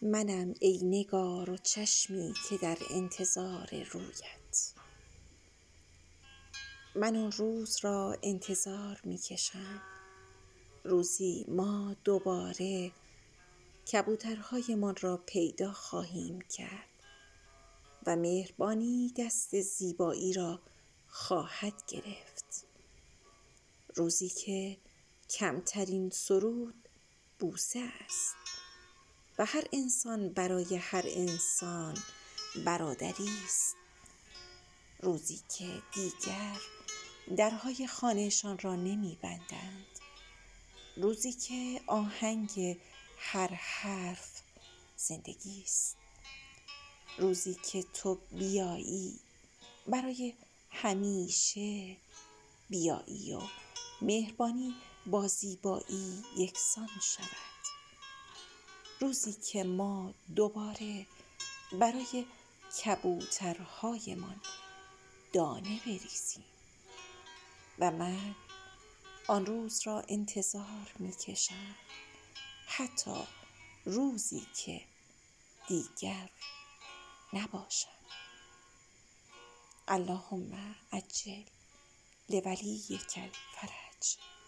منم ای نگار و چشمی که در انتظار رویت. من آن روز را انتظار می کشم، روزی ما دوباره کبوترهایمان را پیدا خواهیم کرد و مهربانی دست زیبایی را خواهد گرفت. روزی که کمترین سرود بوسه است و هر انسان برای هر انسان برادری است. روزی که دیگر درهای خانهشان را نمی بندند. روزی که آهنگ هر حرف زندگی است. روزی که تو بیایی، برای همیشه بیایی و مهربانی با زیبایی یکسان شود. روزی که ما دوباره برای کبوترهایمان دانه بریزیم و من آن روز را انتظار می کشم، حتی روزی که دیگر نباشم. اللهم عجل لولیک الفرج.